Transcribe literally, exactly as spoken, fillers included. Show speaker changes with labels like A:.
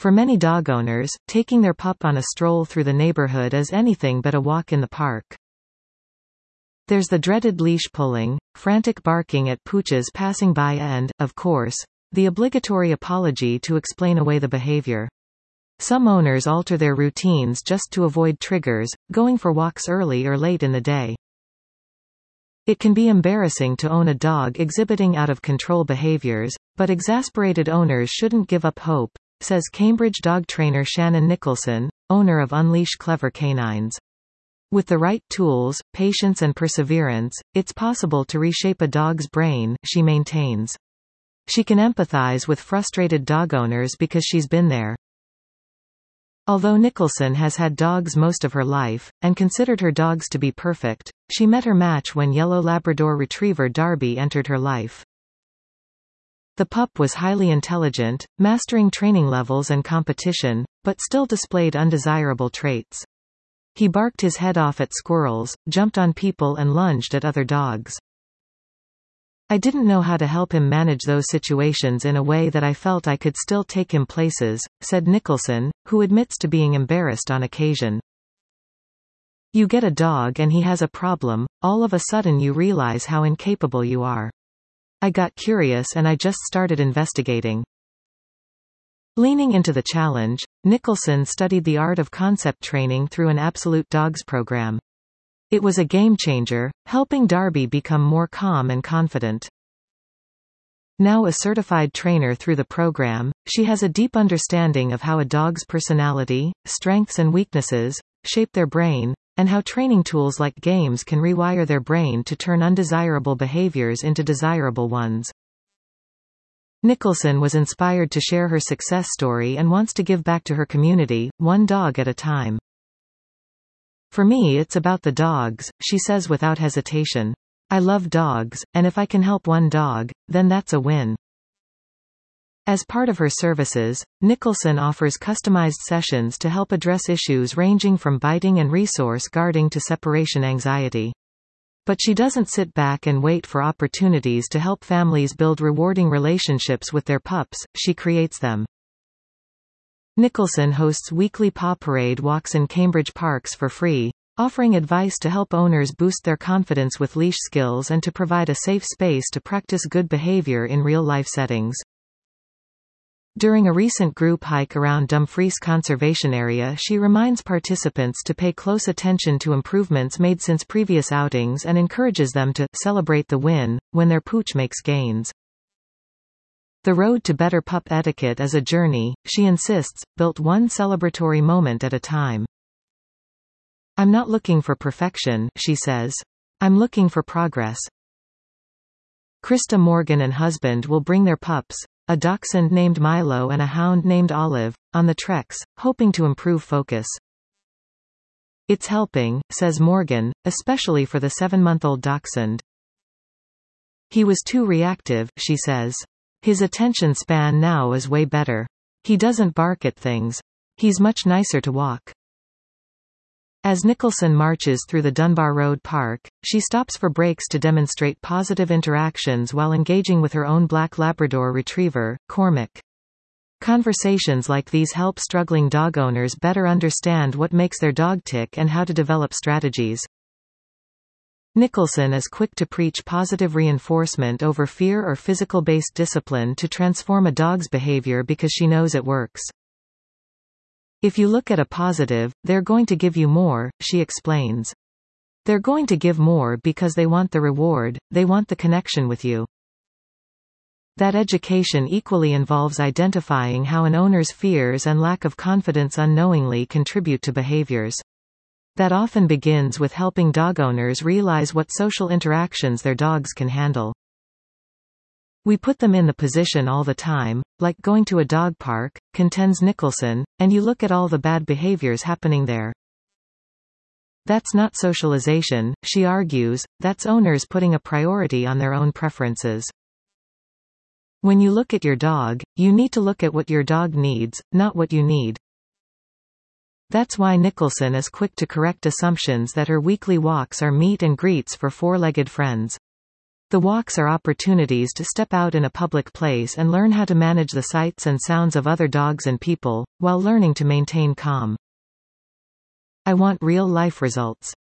A: For many dog owners, taking their pup on a stroll through the neighborhood is anything but a walk in the park. There's the dreaded leash pulling, frantic barking at pooches passing by and, of course, the obligatory apology to explain away the behavior. Some owners alter their routines just to avoid triggers, going for walks early or late in the day. It can be embarrassing to own a dog exhibiting out-of-control behaviors, but exasperated owners shouldn't give up hope, says Cambridge dog trainer Shannon Nicholson, owner of Unleash Clever Canines. With the right tools, patience and perseverance, it's possible to reshape a dog's brain, she maintains. She can empathize with frustrated dog owners because she's been there. Although Nicholson has had dogs most of her life, and considered her dogs to be perfect, she met her match when yellow Labrador Retriever Darby entered her life. The pup was highly intelligent, mastering training levels and competition, but still displayed undesirable traits. He barked his head off at squirrels, jumped on people and lunged at other dogs. I didn't know how to help him manage those situations in a way that I felt I could still take him places, said Nicholson, who admits to being embarrassed on occasion. You get a dog and he has a problem, all of a sudden you realize how incapable you are. I got curious and I just started investigating. Leaning into the challenge, Nicholson studied the art of concept training through an Absolute Dogs program. It was a game-changer, helping Darby become more calm and confident. Now a certified trainer through the program, she has a deep understanding of how a dog's personality, strengths and weaknesses, shape their brain, and how training tools like games can rewire their brain to turn undesirable behaviors into desirable ones. Nicholson was inspired to share her success story and wants to give back to her community, one dog at a time. For me it's about the dogs, she says without hesitation. I love dogs, and if I can help one dog, then that's a win. As part of her services, Nicholson offers customized sessions to help address issues ranging from biting and resource guarding to separation anxiety. But she doesn't sit back and wait for opportunities to help families build rewarding relationships with their pups, she creates them. Nicholson hosts weekly Paw Parade walks in Cambridge parks for free, offering advice to help owners boost their confidence with leash skills and to provide a safe space to practice good behavior in real-life settings. During a recent group hike around Dumfries Conservation Area, she reminds participants to pay close attention to improvements made since previous outings and encourages them to celebrate the win when their pooch makes gains. The road to better pup etiquette is a journey, she insists, built one celebratory moment at a time. I'm not looking for perfection, she says. I'm looking for progress. Krista Morgan and husband will bring their pups, a dachshund named Milo and a hound named Olive, on the treks, hoping to improve focus. It's helping, says Morgan, especially for the seven-month-old dachshund. He was too reactive, she says. His attention span now is way better. He doesn't bark at things. He's much nicer to walk. As Nicholson marches through the Dunbar Road Park, she stops for breaks to demonstrate positive interactions while engaging with her own black Labrador Retriever, Cormac. Conversations like these help struggling dog owners better understand what makes their dog tick and how to develop strategies. Nicholson is quick to preach positive reinforcement over fear or physical-based discipline to transform a dog's behavior because she knows it works. If you look at a positive, they're going to give you more, she explains. They're going to give more because they want the reward, they want the connection with you. That education equally involves identifying how an owner's fears and lack of confidence unknowingly contribute to behaviors. That often begins with helping dog owners realize what social interactions their dogs can handle. We put them in the position all the time, like going to a dog park, contends Nicholson, and you look at all the bad behaviors happening there. That's not socialization, she argues, that's owners putting a priority on their own preferences. When you look at your dog, you need to look at what your dog needs, not what you need. That's why Nicholson is quick to correct assumptions that her weekly walks are meet and greets for four-legged friends. The walks are opportunities to step out in a public place and learn how to manage the sights and sounds of other dogs and people, while learning to maintain calm. I want real-life results.